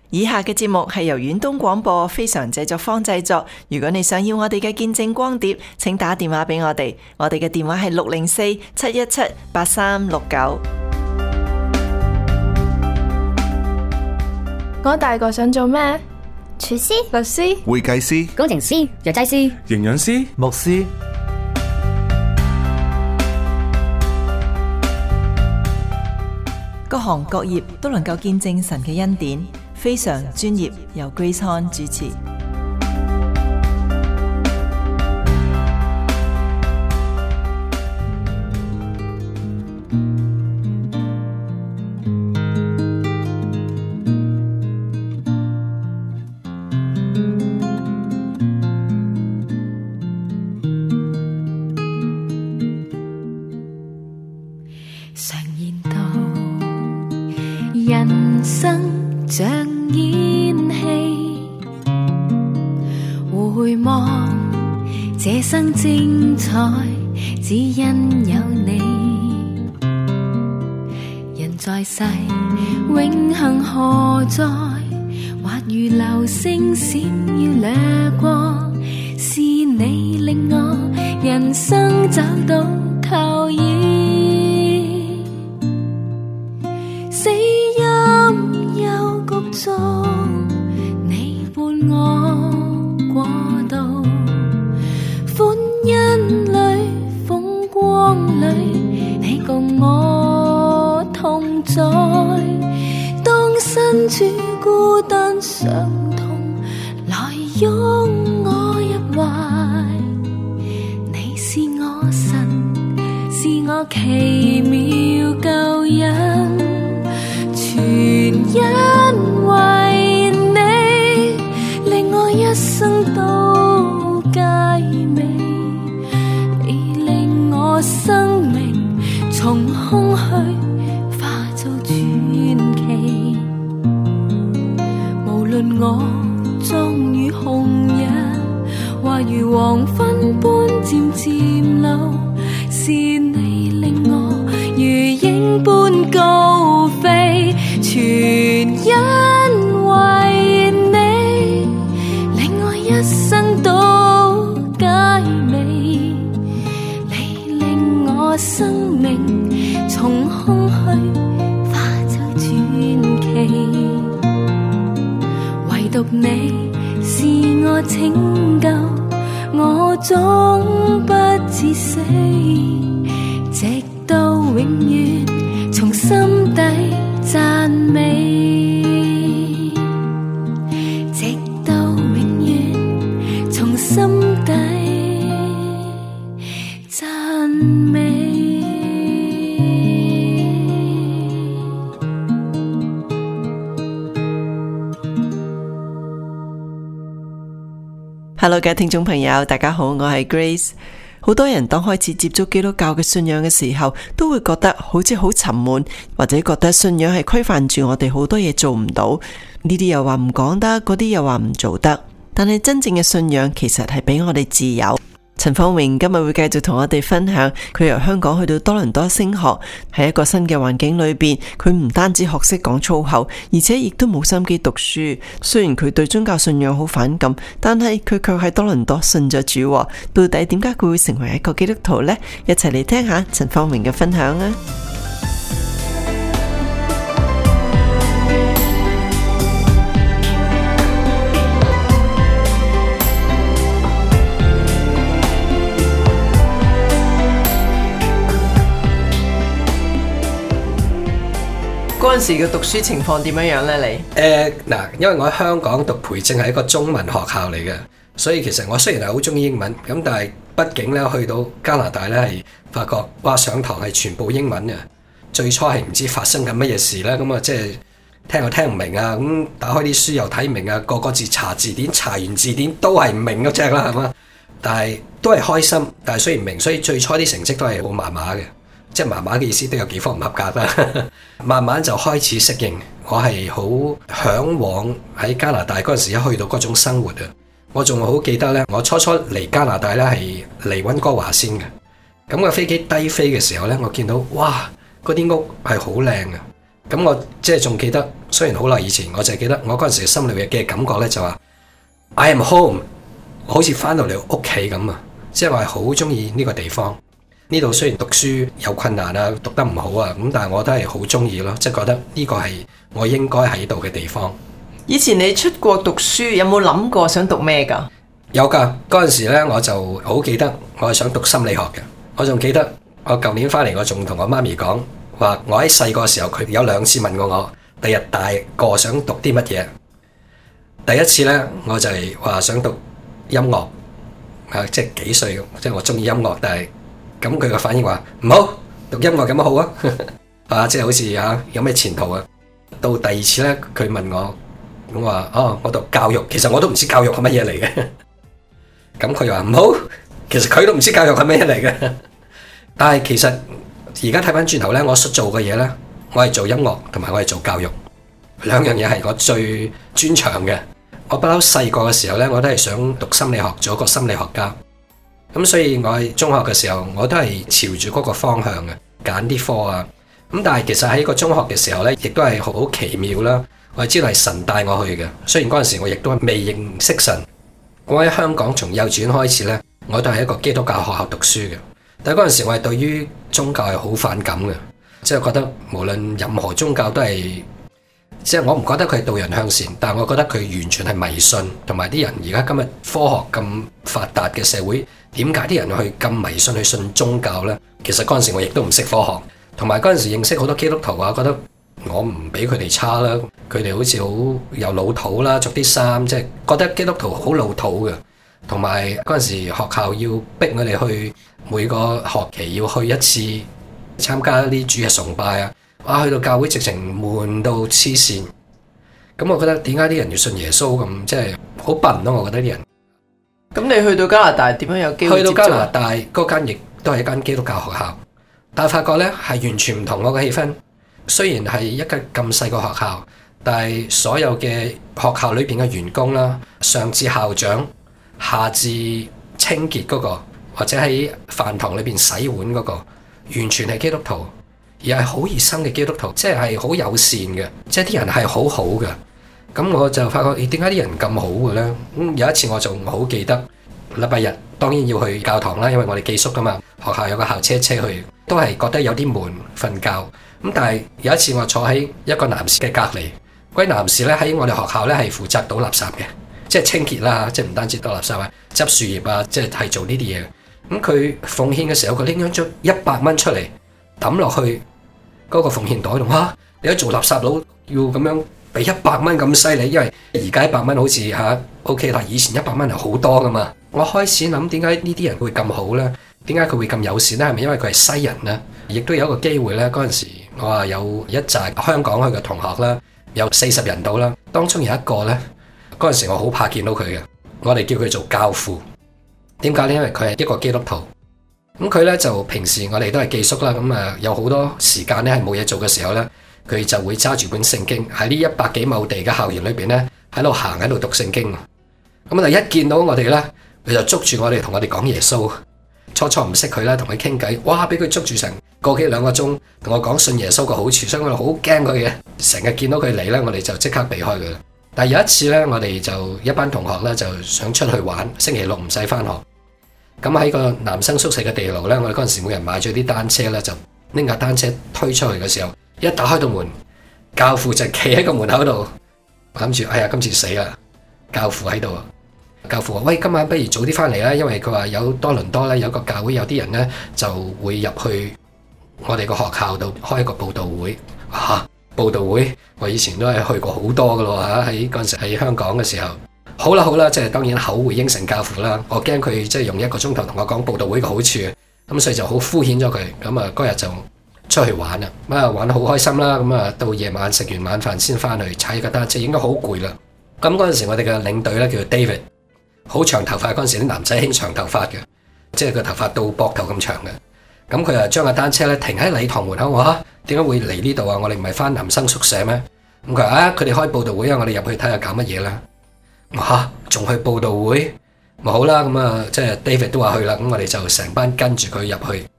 以下嘅節目係由遠東廣播非常製作坊製作。如果你想要我哋嘅見證光碟，請打電話俾我哋。我哋嘅電話係604-717-8369。 我大個想做咩？ 廚師、 律師、 會計師、 工程師、藥劑師、 營養師、牧師。 各行各業都能夠見證神嘅恩典，非常專業，由 Grace Han 主持。 常言道，人生像演戲，回望這生精彩，只因有你。人在世，永恆何在？或如流星閃耀掠過，是你令我人生找到靠倚。死蔭幽谷中，你伴我過渡，歡欣裏風光裏，你共我同在。當身處孤單傷痛，來擁我一懷，你是我神，是我奇妙救恩。全因為你，令我一生都佳美。你令我生命從空虛化做傳奇。無論我終遇紅日，或如黃昏般漸漸老，是你令我如鷹般高飛。全因為你，令我一生都佳美。你令我生命從空虛化作傳奇。唯獨你是我拯救，我終不致死，直到永遠從心底讚美，直到永遠從心底讚美。 Hello， 各位聽眾朋友，大家好，我係 Grace。好多人當開始接觸基督教嘅信仰嘅時候，都會覺得好似好沉悶，或者覺得信仰係規範住我哋好多嘢做唔到。呢啲又話唔講得，嗰啲又話唔做得。但係真正嘅信仰其實係俾我哋自由。陳方榮今日會繼續同我哋分享，佢由香港去到多倫多升學，喺一個新嘅環境裏邊，佢唔單止學識講粗口，而且亦都冇心機讀書。雖然佢對宗教信仰好反感，但係佢卻喺多倫多信咗主。到底點解佢會成為一個基督徒呢？一齊嚟聽下陳方榮嘅分享啊！嗰陣時嘅讀書情況點樣呢？你因為我喺香港讀培正係一個中文學校嚟嘅，所以其實我雖然係好中意英文，咁但係畢竟咧去到加拿大咧係發覺哇上堂係全部英文嘅，最初係唔知發生緊乜嘢事咧，咁啊即係聽又聽唔明啊，咁打開啲書又睇唔明啊，個個字查字典，查完字典都係唔明嗰隻啦，係嘛？但係都係開心，但係雖然唔明，所以最初啲成績都係好麻麻嘅。即係麻麻嘅意思都有幾科唔合格啦，慢慢就開始適應。我係好嚮往喺加拿大嗰陣時一去到嗰種生活啊！我仲好記得咧，我初初嚟加拿大咧係嚟溫哥華先嘅。咁個飛機低飛嘅時候咧，我見到哇，嗰啲屋係好靚嘅， 咁我即係仲記得，雖然好耐以前，我就係記得我嗰陣時心裏面嘅感覺咧就話 I am home， 好似翻到嚟屋企咁啊！即係話好中意呢個地方。呢度雖然讀書有困難啊，讀得唔好啊，咁但係我都係好中意咯，即係覺得呢個係我應該喺度嘅地方。 以前你出國讀書有冇諗過想讀咩㗎？ 有㗎，嗰陣時咧我就好記得我係想讀心理學嘅。我仲記得我舊年翻嚟，我仲同我媽咪講話，我喺細個時候佢有2次問過我，第日大個想讀啲乜嘢。第一次咧我就係話想讀音樂，即係幾歲，即係我中意音樂，但係咁佢個反應話唔好讀音樂有乜好啊？即係好似有咩前途啊？到第2次咧佢問我，咁話我讀教育，其實我都唔知教育係乜嘢嚟嘅。咁佢話唔好，其實佢都唔知教育係咩嚟嘅。但係其實而家睇翻轉頭咧，我所做嘅嘢咧，我係做音樂同埋我係做教育，2樣嘢係我最專長嘅。我不嬲細個嘅時候咧，我都係想讀心理學，做一個心理學家。咁所以我喺中學嘅時候，我都係朝住嗰個方向嘅，揀啲科啊。咁但係其實喺個中學嘅時候咧，亦都係好奇妙啦。我係知道係神帶我去嘅，雖然嗰陣時我亦都未認識神。我喺香港從幼稚園開始咧，我都係一個基督教學校讀書嘅。但係嗰陣時我係對於宗教係好反感嘅，即係覺得無論任何宗教都係，即係我唔覺得佢係導人向善，但係我覺得佢完全係迷信。同埋啲人而家今日科學咁發達嘅社會，點解啲人去咁迷信去信宗教呢？其實嗰陣時我亦都唔識科學，同埋嗰陣時認識好多基督徒啊，覺得我唔比佢哋差啦，佢哋好似好又老土啦，着啲衫，即係覺得基督徒好老土嘅。同埋嗰陣時學校要逼我哋去每個學期要去一次參加啲主日崇拜啊，去到教會直情悶到黐線。咁我覺得點解啲人要信耶穌咁，即係好笨咯，我覺得啲人。 咁你去到加拿大點樣有機會接觸？ 去到加拿大嗰間亦都係一間基督教學校，但係發覺呢係完全唔同我嘅氣氛。雖然係一間咁細個學校，但係所有嘅學校裏邊嘅員工啦，上至校長，下至清潔嗰個，或者喺飯堂裏邊洗碗嗰個，完全係基督徒，而係好熱心嘅基督徒，即係好友善嘅，即係啲人係好好嘅。咁我就發覺，點解啲人咁好嘅呢？有一次我仲好記得，禮拜日當然要去教堂啦，因為我哋寄宿噶嘛，學校有個校車去，都係覺得有啲悶，瞓覺。咁但係有一次我坐喺一個男士嘅隔離，嗰位男士咧喺我哋學校咧係負責倒垃圾嘅，即係清潔啦，即係唔單止倒垃圾啊，執樹葉啊，即係做呢啲嘢。咁佢奉獻嘅時候，佢拎咗100蚊出嚟抌落去嗰個奉獻袋度。嚇，你一做垃圾佬要咁樣俾100蚊咁犀利，因為而家100蚊好似OK 啦，以前100蚊係好多噶嘛。我開始諗點解呢啲人會咁好咧？點解佢會咁友善咧？係咪因為佢係西人咧？亦都有一個機會咧，嗰陣時我話有一紮香港去嘅同學啦，有40人到啦，當中有一個咧，嗰陣時我好怕見到佢嘅，我哋叫佢做教父。點解咧？因為佢係一個基督徒。咁佢咧就平時我哋都係寄宿啦，咁有好多時間咧係冇嘢做嘅時候咧，佢就會揸住本聖經喺呢100幾畝地嘅校園裏邊咧，喺度行喺度讀聖經。咁啊，一見到我哋咧，佢就捉住我哋同我哋講耶穌。初初唔識佢啦，同佢傾偈，哇！俾佢捉住成個幾2個鐘，同我講信耶穌嘅好處，所以我哋好驚佢嘅。成日見到佢嚟咧，我哋就即刻避開佢啦。但係有一次咧，我哋就一班同學咧就想出去玩，星期六唔使返學。咁喺個男生宿舍嘅地牢咧，我哋嗰陣時每人買咗啲單車咧，就拎架單車推出去嘅時候，一打開道門，教父就企喺個門口度，諗住哎呀今次死啦！教父喺度。教父話：喂，今晚不如早啲返嚟啦，因為佢話有多倫多咧有個教會有啲人咧就會入去我哋個學校度開一個佈道會。佈道會我以前都係去過好多噶咯嚇，喺嗰陣時喺香港嘅時候。好啦，即係當然口會應承教父啦。我驚佢即係用1個鐘頭同我講佈道會嘅好處，咁所以就好敷衍咗佢。咁啊嗰日就出去玩啦，玩得好開心啦。咁啊到夜晚食完晚飯先返去踩架單車，應該好攰啦。咁嗰陣時我哋嘅領隊咧叫做 David。好長頭髮，嗰陣時啲男仔興長頭髮嘅，即係個頭髮到膊頭咁長嘅。咁佢就將個單車咧停喺禮堂門口。我話點解會嚟呢度啊？我哋唔係返男生宿舍咩？咁佢話佢哋開佈道會啊，我哋入去睇下搞乜嘢啦。我仲去佈道會？咪好啦，咁即係 David 都話去啦。咁我哋就成班跟住佢入去。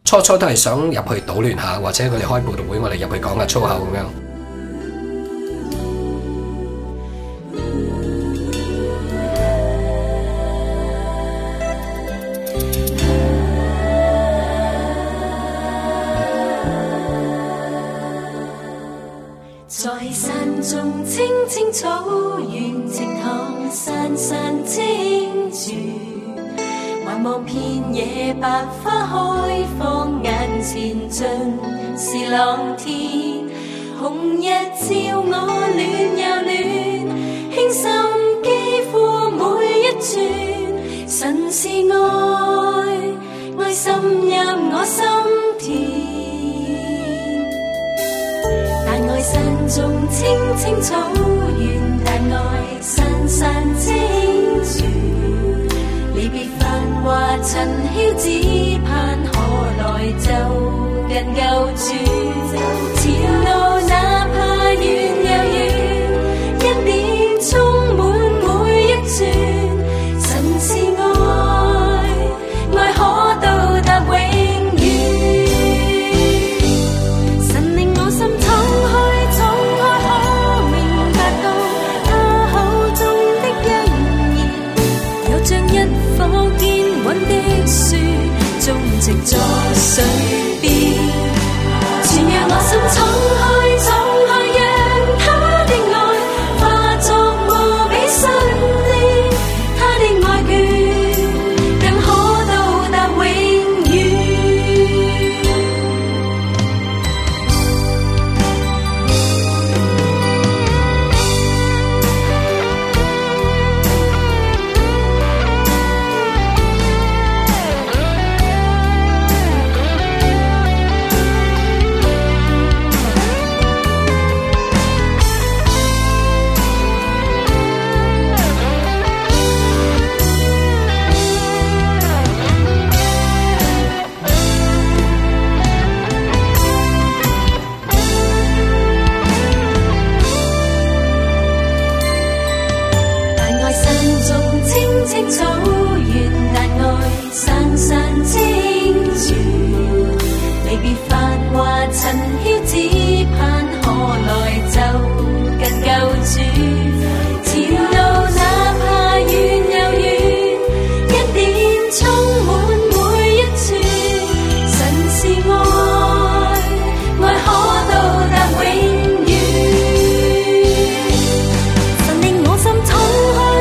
初初都係想入去搗亂下，或者佢哋開佈道會，我哋入去講下粗口咁樣。 在山中青青草原，靜躺山山清泉，還望遍野百花開放，眼前盡是朗天。紅日照我暖又暖，輕心肌膚每一寸，神是愛，愛滲入我心田。但愛山中青青草原，但愛山山清泉。離別繁華塵囂，只盼何來就近舊處。前路哪怕遠又遠，恩典充滿每一寸。神是愛，愛可到達永遠。神令我心敞開，可明白到他口中的恩言，有像一顆堅穩的樹，種植在水邊。全讓我心敞開，讓他的愛化作無比信念，他的愛眷更可到達永遠。草原，但愛山山清泉。離別繁華塵囂，只盼何來就近舊處。前路哪怕遠又遠，恩典充滿每一寸。神是愛，愛可到達永遠。神令我心敞開。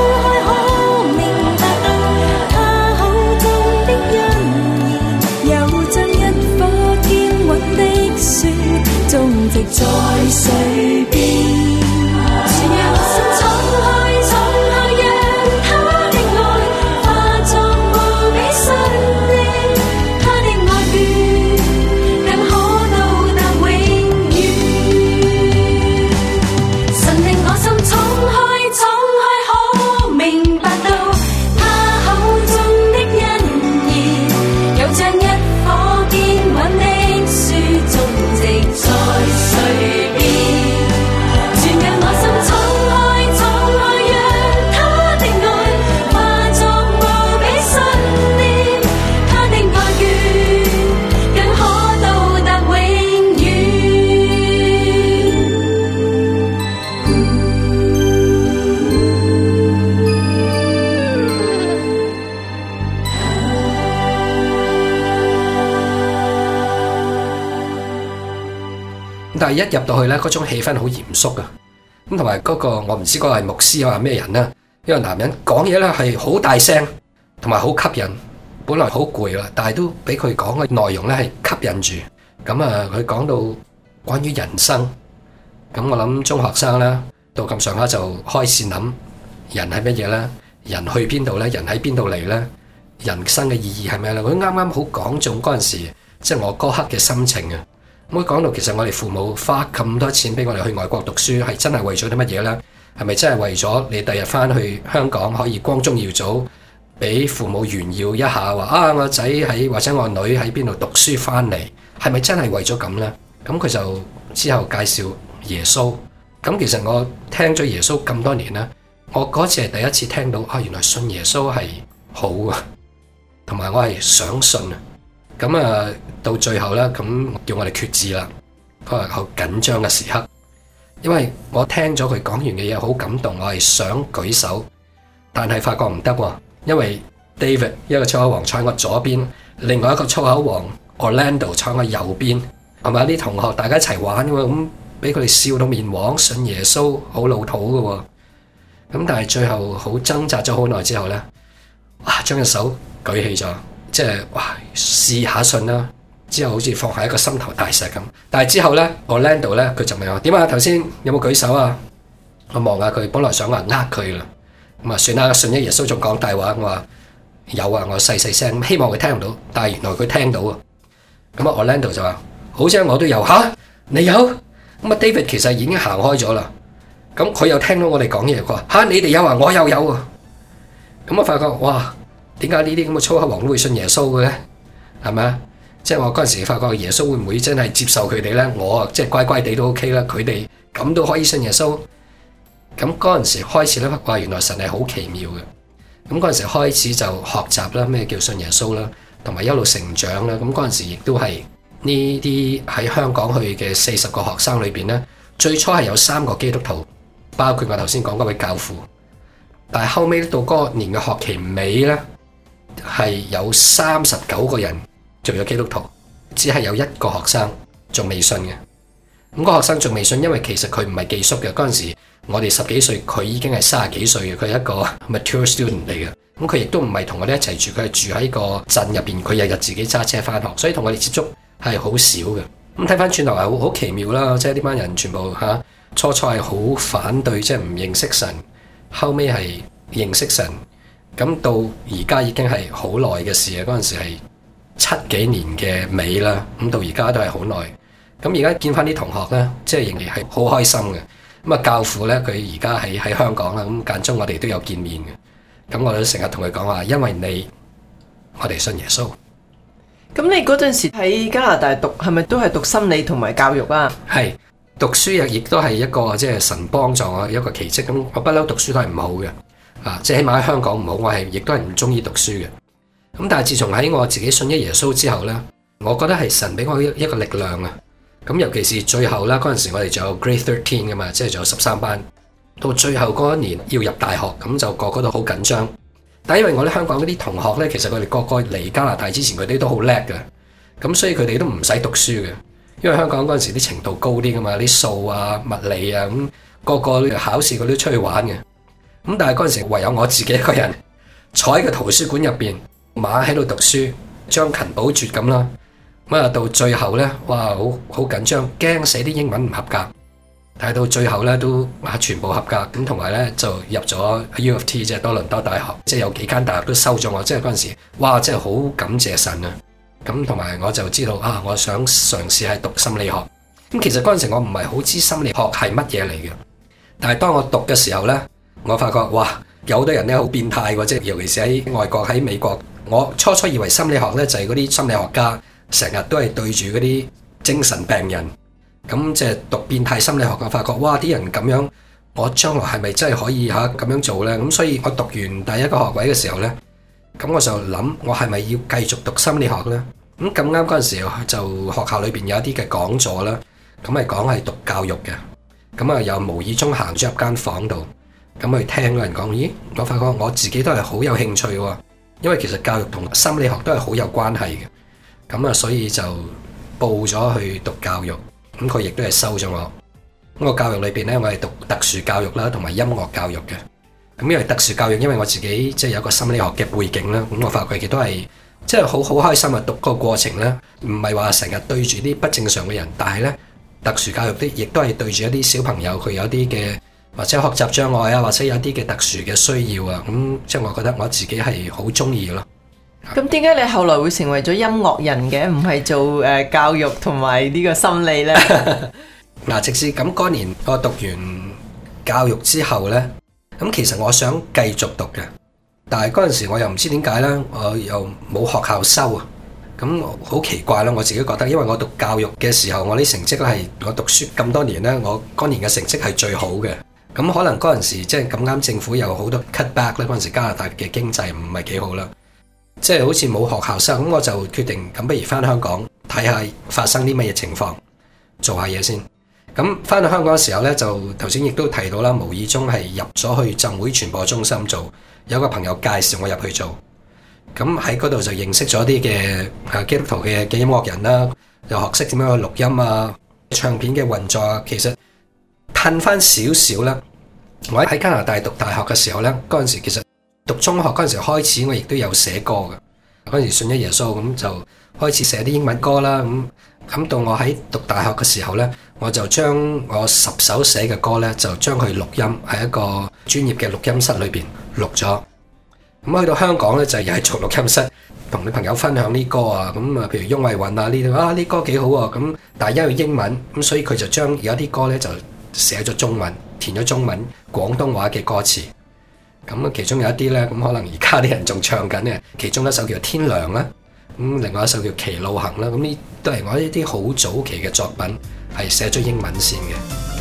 種植在水邊，全讓我心敞開，讓他的愛化作無比信念，他的愛眷更可到達永遠。神令我心敞開，可明白到他口中的恩言，有像一顆堅穩的樹，種植在水邊。全讓我心敞開，讓他的愛化作無比信念，他的愛眷更可到達永遠。 但係一入到去呢，嗰種氣氛好嚴肅噶。咁同埋嗰個我唔知嗰個係牧師啊咩人啦，呢個男人講嘢呢係好大聲，同埋好吸引。本來好攰啦，但係都俾佢講嘅內容呢係吸引住。咁啊，佢講到關於人生，咁我諗中學生啦，到咁上下就開始諗人係乜嘢呢？人去邊度呢？人喺邊度嚟呢？人生嘅意義係咩呢？佢啱啱好講中嗰陣時，即係我嗰刻嘅心情啊！咁講到其實我哋父母花咁多錢俾我哋去外國讀書，係真係為咗啲乜嘢呢？係咪真係為咗你第日翻去香港可以光宗耀祖，俾父母炫耀一下話啊我仔喺或者我女喺邊度讀書翻嚟？係咪真係為咗咁呢？咁佢就之後介紹耶穌。咁其實我聽咗耶穌咁多年啦，我嗰次係第一次聽到啊，原來信耶穌係好啊，同埋我係想信啊。 咁啊，到最後呢，咁叫我哋決志啦，嗰個好緊張嘅時刻，因為我聽咗佢講完嘅嘢好感動，我係想舉手，但係發覺唔得喎，因為 David 一個粗口王坐喺我左邊，另外一個粗口王 Orlando 坐喺我右邊，係咪啲同學大家一齊玩喎，咁俾佢哋笑到面黃，信耶穌好老土嘅喎，咁但係最後好掙扎咗好耐之後呢，哇將隻手舉起咗，即係哇試下信啦，之後好似放下一個心頭大石咁。但係之後呢 Orlando 呢，佢就問我點啊，頭先有冇舉手啊？我望下佢，本來想話佢啦，咁啊算啦，信咗耶穌仲講大話，我話有啊，我細細聲，希望佢聽唔到，但係原來佢聽到啊。咁啊 Orlando 就話好似我都有嚇，你有？咁啊 David 其實已經行開咗啦，咁佢又聽到我哋講嘢，佢話嚇你哋有啊，我又有啊。咁我發覺哇，點解呢啲咁嘅粗口王都會信耶穌嘅咧？係咪啊？即係我嗰陣時發覺耶穌會唔會真係接受佢哋咧？我即係乖乖地都 OK 啦，佢哋咁都可以信耶穌。咁嗰陣時開始咧，話原來神係好奇妙嘅。咁嗰陣時開始就學習啦，咩叫信耶穌啦，同埋一路成長啦。咁嗰陣時亦都係呢啲喺香港去嘅40個學生裏邊咧，最初係有3個基督徒，包括我頭先講嗰位教父。但係後尾到嗰年嘅學期尾咧，係有39個人做咗基督徒，只係有1個學生仲未信嘅。咁個學生仲未信，因為其實佢唔係寄宿嘅。嗰陣時我哋10幾歲，佢已經係30幾歲嘅，佢係一個 mature student 嚟嘅。咁佢亦都唔係同我哋一齊住，佢係住喺個鎮入邊，佢日日自己揸車返學，所以同我哋接觸係好少嘅。咁睇返轉頭係好奇妙啦，即係呢班人全部初初係好反對，即係唔認識神，後尾係認識神。咁到而家已經係好耐嘅事啊！嗰陣時係7幾年嘅尾啦，咁到而家都係好耐。咁而家見翻啲同學呢，即係仍然係好開心嘅。咁啊教父呢，佢而家喺香港啦，咁間中我哋都有見面嘅。咁我都成日同佢講話，因為你，我哋信耶穌。 咁你嗰陣時喺加拿大讀，係咪都係讀心理同埋教育啊？ 係讀書亦都係一個即係神幫助我一個奇蹟。咁我不嬲讀書都係唔好嘅，即係起碼喺香港唔好，我係亦都係唔中意讀書嘅。咁但係自從喺我自己信咗耶穌之後呢，我覺得係神俾我一個力量啊！咁尤其是最後啦，嗰陣時我哋仲有 Grade 13噶嘛，即係仲有13班。到最後嗰一年要入大學，咁就個個都好緊張。但係因為我哋香港嗰啲同學呢，其實佢哋個個嚟加拿大之前，佢哋都好叻嘅，咁所以佢哋都唔使讀書嘅。因為香港嗰陣時啲程度高啲噶嘛，啲數啊、物理啊，咁個個考試佢都出去玩嘅。咁但係嗰陣時唯有我自己一個人坐喺個圖書館入邊，馬喺度讀書，將勤補拙咁啦。咁啊到最後呢，哇好緊張，驚死啲英文唔合格。但係到最後呢，都全部合格，咁同埋呢，就入咗 U of T 即係多倫多大學，即係有幾間大學都收咗我。即係嗰陣時，哇！真係好感謝神啊！咁同埋我就知道我想嘗試係讀心理學。咁其實嗰陣時我唔係好知心理學係乜嘢嚟嘅，但係當我讀嘅時候呢，我發覺哇，有好多人呢好變態喎，即係尤其是喺外國喺美國，我初初以為心理學呢就係嗰啲心理學家成日都係對住嗰啲精神病人。咁即係讀變態心理學，我發覺哇啲人咁樣，我將來係咪真係可以咁樣做呢？咁所以我讀完第一個學位嘅時候呢，咁我就諗我係咪要繼續讀心理學呢？咁啱嗰陣時就學校裏邊有一啲嘅講座啦，咁係講係讀教育嘅，咁啊又無意中行咗入間房度，咁去聽嗰人講，咦，我發覺我自己都係好有興趣喎，因為其實教育同心理學都係好有關係嘅，咁啊所以就報咗去讀教育。咁佢亦都係收咗我。咁個教育裏邊呢，我係讀特殊教育啦，同埋音樂教育嘅。咁因為特殊教育，因為我自己即係有個心理學嘅背景啦，咁我發覺亦都係即係好開心啊！讀個過程呢，唔係話成日對住啲不正常嘅人，但係呢，特殊教育啲亦都係對住一啲小朋友，佢有啲嘅或者學習障礙啊，或者有啲嘅特殊嘅需要啊，咁即係我覺得我自己係好中意咯。 咁點解你後來會成為咗音樂人嘅，唔係做教育同埋呢個心理呢？ 嗱，直至咁嗰年我讀完教育之後呢，咁其實我想繼續讀嘅，但係嗰陣時我又唔知點解呢，我又冇學校收啊，咁好奇怪啦！我自己覺得，因為我讀教育嘅時候，我啲成績咧係我讀書咁多年呢，我嗰年嘅成績係最好嘅。咁可能嗰陣時即係咁啱政府有好多 cut back 咧，嗰陣時加拿大嘅經濟唔係幾好啦。 即係好似冇學校生，咁我就決定咁不如翻香港睇下發生啲乜嘢情況，做下嘢先。咁翻到香港嘅時候呢，就頭先亦都提到啦，無意中係入咗去浸會傳播中心做，有個朋友介紹我入去做。咁喺嗰度就認識咗啲嘅基督徒嘅音樂人啦，又學識點樣去錄音啊，唱片嘅運作啊。其實褪翻少少啦，我喺加拿大讀大學嘅時候呢，嗰陣時其實讀中學嗰陣時開始，我亦都有寫歌嘅。嗰陣時信咗耶穌，咁就開始寫啲英文歌啦。咁到我喺讀大學嘅時候呢，我就將我10首寫嘅歌呢，就將佢錄音喺一個專業嘅錄音室裏邊錄咗。咁去到香港呢，就又係做錄音室，同你朋友分享啲歌啊。咁啊，譬如翁慧韻啊呢啲呢歌幾好啊。咁但係因為英文，咁所以佢就將有啲歌呢，就寫咗中文，填咗中文廣東話嘅歌詞。咁其中有一啲呢，咁可能而家啲人仲唱緊嘅，其中一首叫《天亮》啦，咁另外一首叫《歧路行》啦。咁呢都係我一啲好早期嘅作品，係寫咗英文先嘅。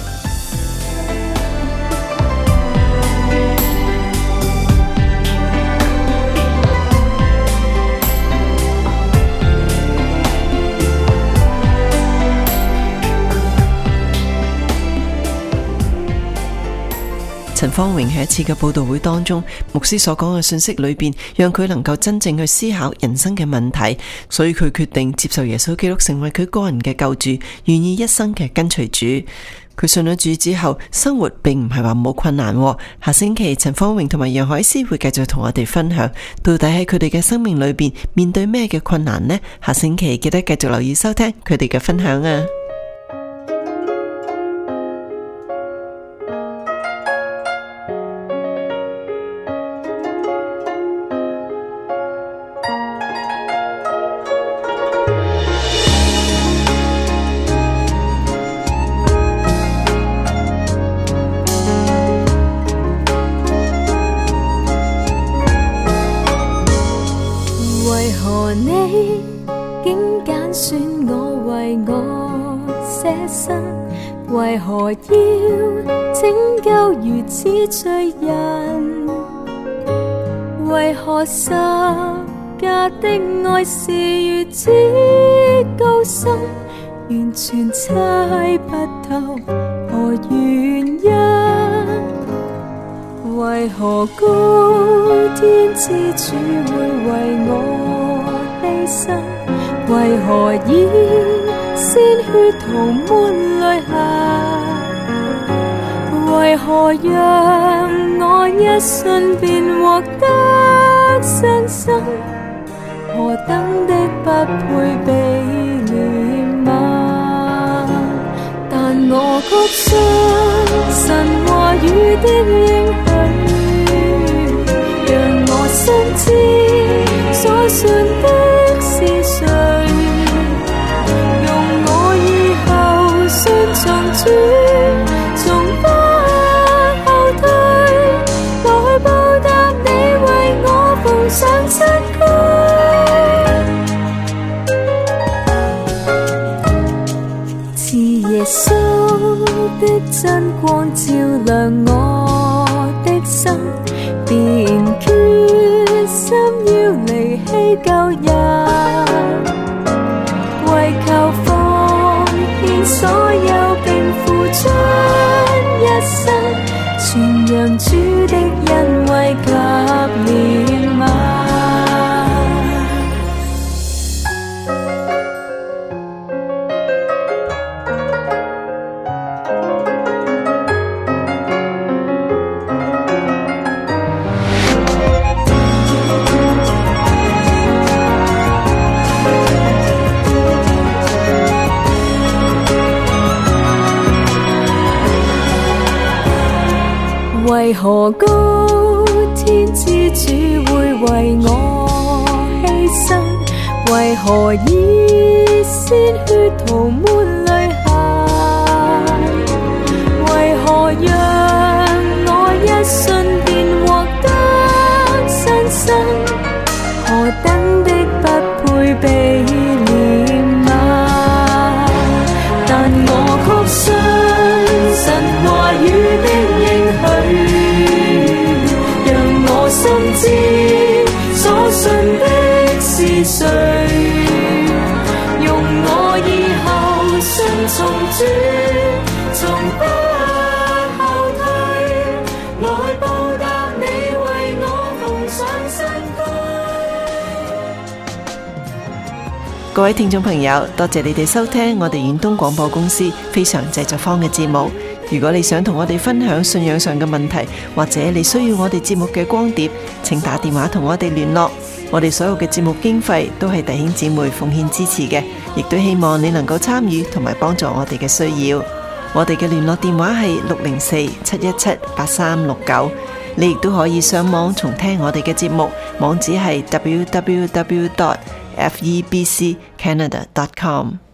陳方榮喺一次嘅報道會當中，牧師所講嘅信息裏邊，讓佢能夠真正去思考人生嘅問題，所以佢決定接受耶穌基督成為佢個人嘅救主，願意一生嘅跟隨主。佢信咗主之後，生活並唔係話冇困難。下星期陳方榮同埋楊海詩會繼續同我哋分享，到底喺佢哋嘅生命裏邊面對咩嘅困難呢？下星期記得繼續留意收聽佢哋嘅分享啊！ 為何要拯救如此罪人？為何十架的愛是如此高深，完全猜不透何原因？為何高天之主會為我犧牲？為何以鮮血塗抹淚下？為何讓我一瞬便獲得新生？何等的不配被憐憫？但我確信神話語的應許，讓我深知所信的是誰。從主，從不後退，來報答你為我奉上身軀。賜耶穌的真光照亮我的心，便決心要離棄舊人，為求奉獻所有並付出一生，傳揚主的恩惠及憐憫。為何高天之主會為我犧牲？為何以鮮血塗抹淚下？為何讓我一瞬便獲得新生？何等的不配被憐憫？但我確信神話語的應許，讓我深知所信的各位聽眾朋友，多謝你哋收聽我哋遠東廣播公司非常製作坊嘅節目。如果你想同我哋分享信仰上嘅問題，或者你需要我哋節目嘅光碟，請打電話同我哋聯絡。我哋所有嘅節目經費都係弟兄姊妹奉獻支持嘅，亦都希望你能夠參與同埋幫助我哋嘅需要。我哋嘅聯絡電話係604-717-8369。你亦都可以上網重聽我哋嘅節目，網址係www.febccanada.com。